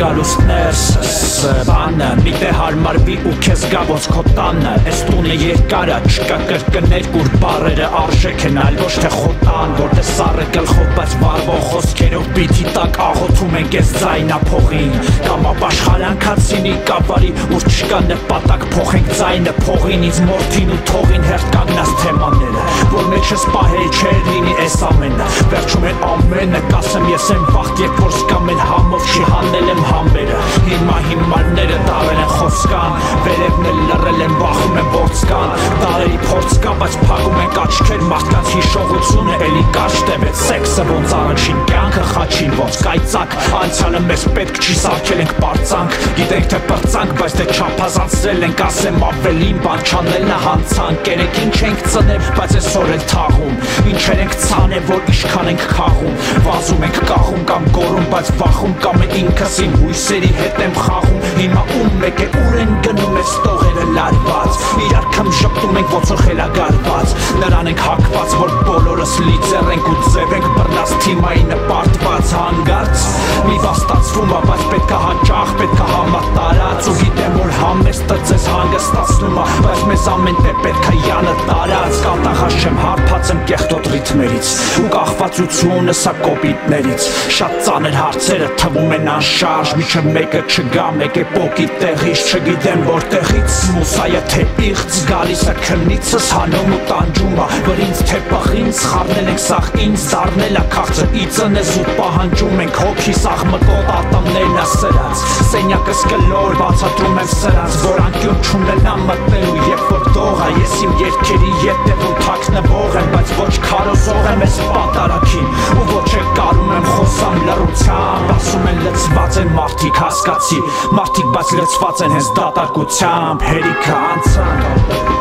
գալուս ներսս բանը մի տե հարմարվի ու քեզ գա ոնց քո տանը Էս տունը երկար ա չկա կրկներ կուր բառերը արժեք են այլ ոչ թե խոտան որտե սառը գլխով բայց վարվող խոսքերով բիթի տակ աղոթում ենք ես ձայնափողին կամ ապաշխարանքացինի կավարի ուր չկա նպատակ փոխենք ձայնը փողին ինձ մորթին ու թողին հերթ կանգնած թեմաները որ մեջս պահել չէր լինի էս ամենը վերջում են ամենը կասեմ ես եմ վախտ երբ որ զգամ են համով չի հանել եմ համերը հիմա հիմարները դարել են խոսկան վերևն էլ լռել են վախում են ворց կան դարերի փորձ կա բայց փակում են աչքեր մարդկանց հիշողությունը էլի կարճ տևեց սեքսը ոնց առաջին կյանքը խաչին ոնց կայծակ անցյալը մեզ պետք չի սարքել ենք պարծանք գիտենք թե պրծանք բայց դե չափազանցրել ենք ասեմ ավելին բան չանելն է հանցանք երեք ինչ ենք ծնել բայց այսօր էլ թաղում ինչեր ենք ցանել որ իշքան ենք քաղում վազում ենք կաղում կամ գոռում բայց վախում կամ ինքս իմ հույսերի հետ եմ խաղում հիմա ում մեկ է ուր են գնում ես տողերը լարված իրար քմժպտում ենք ոնց որ խելագարված նրան ենք հակված որ բոլորս լիծեր ենք ու ձև ենք բռնած թիմայի նպարտված հանգարց մի վաստացվում ա բայց պետք է հաճախ պետք է համատարած ու գիտեմ որ համեստը ձեզ հանգստացնում ա բայց մեզ ամեն տեղ պետք է յանը տարած կատաղած չեմ հարբած եմ կեղտոտ ռիթմերից ու կախվածությունը սա կոպիտներից շատ ծանր հարցերը թվում են անշարժ միջև մեկը չգա մեկ է պոկի տեղից չգիտեմ որտեղից մուսայը թե իղծ գալիս է քննիցս հանում ու տանջում ա որ ինձ թե պախինց խառնել ենք սաղ ինձ դառնել ա քաղցը իծնես ու պահանջում ենք հոգի սաղ մկոտ ատամներն ա սրած սենյակս կլոր բացատրում եմ սրանց որ անկյուն չունենա մտնելու երբ որ դող ա ես իմ երկերի ետևում թաքնվող եմ բայց ոչ քարոզող եմ ես պատարակին ու ոչ է կարում եմ խոսամ լռությամբ ասում են լծված են մարդիկ հասկացի մարդիկ բայց լծված են հենց դատարկությամբ հերիքը անցան